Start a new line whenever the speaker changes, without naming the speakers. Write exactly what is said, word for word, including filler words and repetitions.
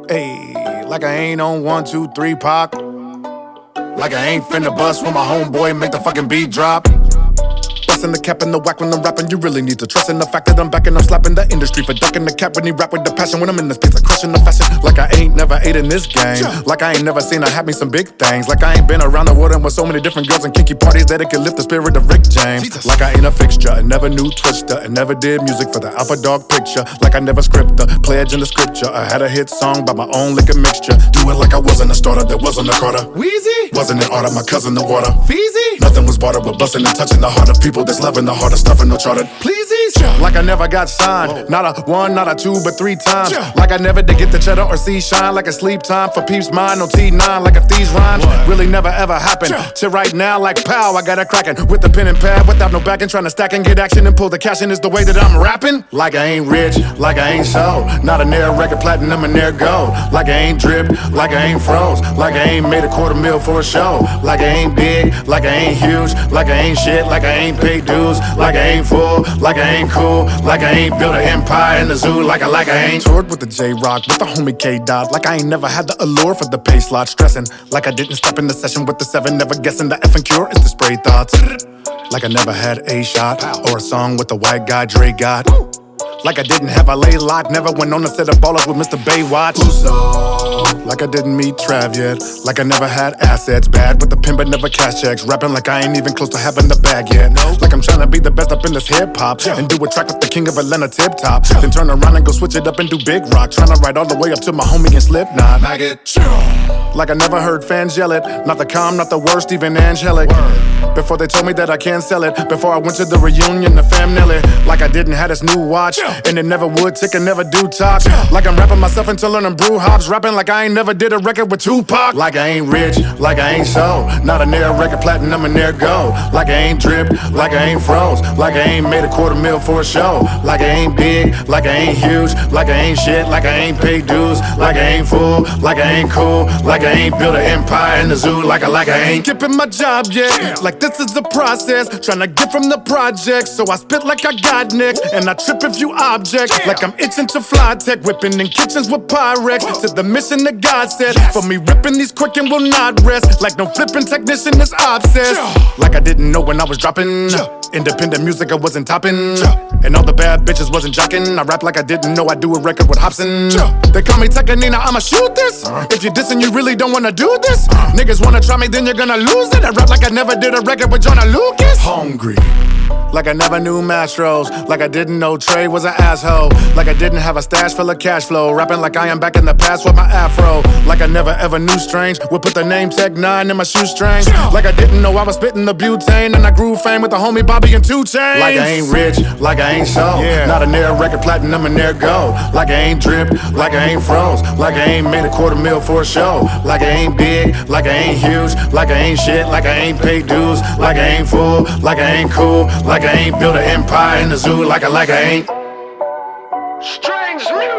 Ayy, like I ain't on one, two, three, Pac. Like I ain't finna bust when my homeboy make the fucking beat drop. Bustin' the cap and the whack when I'm rapping. You really need to trust in the fact that I'm back and I'm slapping the industry for ducking the cap when he rap with the passion. When I'm in this place, I crushing the fashion. Like I ain't never ate in this game. Like I ain't never seen her have me some big things. Like I ain't been around the world and with so many different girls and kinky parties that it can lift the spirit of Rick James. Jesus. Like I ain't a fixture, and never knew Twister, and never did music for the Alpha Dog picture. Like I never script the pledge in the scripture. I had a hit song by my own liquor mixture. Do it like I wasn't a starter, that wasn't a Carter. Wheezy wasn't an order, my cousin the water. Feezy, nothing was bartered but busting and touching the heart of people that's loving the heart of stuffing no charter. Pleasies, like I never got signed. Whoa. Not a one, not a two, but three times. Yeah. Like I never did get the cheddar or see shine. Like a sleep time for peeps mine on T nine. Like if these rhymes what? Really never ever happened. Yeah. To right now, like pow, I got it cracking with the pen and pad without no backing, trying to stack and get action and pull the cash in is the way that I'm rapping. Like I ain't rich, like I ain't so. Not a near record platinum and near gold. Like I ain't dripped, like I ain't froze. Like I ain't made a quarter mil for a show. Like I ain't big, like I ain't huge. Like I ain't shit, like I ain't paid dues. Like I ain't full, like I ain't cool. Like I ain't built an empire in the zoo. Like I like I ain't toured with the J-Rock, with the homie K-Dot. Like I ain't never had the allure for the pay slot. Stressing, like I didn't step in the session with the seven. Never guessing the effing cure is the spray thoughts. Like I never had a shot or a song with the white guy Dre got. Like I didn't have a lay lock, never went on a set of ballers with Mister Baywatch. Like I didn't meet Trav yet. Like I never had assets, bad with the pen but never cash checks. Rapping like I ain't even close to having the bag yet. Like I'm trying to be the best up in this hip hop and do a track with the king of Atlanta Tip Top. Then turn around and go switch it up and do Big Rock. Trying to ride all the way up to my homie and Slipknot. I get like I never heard fans yell it. Not the calm, not the worst, even angelic. Before they told me that I can't sell it. Before I went to the reunion, the fam Nelly. Like I didn't have this new watch and it never would tick and never do talk. Like I'm rapping myself into learning brew hops. Rapping like I ain't never did a record with Tupac. Like I ain't rich, like I ain't so. Not a near record platinum and near gold. Like I ain't dripped, like I ain't froze. Like I ain't made a quarter mil for a show. Like I ain't big, like I ain't huge. Like I ain't shit, like I ain't paid dues. Like I ain't full, like I ain't cool. Like I ain't built an empire in the zoo. Like I like I ain't skipping my job yet. Like this is the process, trying to get from the project. So I spit like I got next, and I trip if you object. Like I'm itching to fly tech, whipping in kitchens with Pyrex. To the mission that God said, for me ripping these quick and will not rest. Like no flipping technician is obsessed. Like I didn't know when I was dropping. Independent music I wasn't topping. And all the bad bitches wasn't jocking. I rap like I didn't know I do a record with Hobson. They call me Tekanina, I'ma shoot this. If you're dissing, you really don't wanna do this. Niggas wanna try me, then you're gonna lose it. I rap like I never did a record with Jonah Lucas. Hungry. Like I never knew Mastros. Like I didn't know Trey was an asshole. Like I didn't have a stash full of cash flow. Rapping like I am back in the past with my afro. Like I never ever knew Strange would put the name Tech nine in my shoestrings. Like I didn't know I was spitting the butane. And I grew fame with the homie Bobby and two Chainz. Like I ain't rich, like I ain't so. Yeah. Not a near record platinum and near gold. Like I ain't dripped, like I ain't froze. Like I ain't made a quarter mil for a show. Like I ain't big, like I ain't huge. Like I ain't shit, like I ain't paid dues. Like I ain't full, like I ain't cool. Like I ain't built an empire in the zoo. Like I like I ain't. Strange music.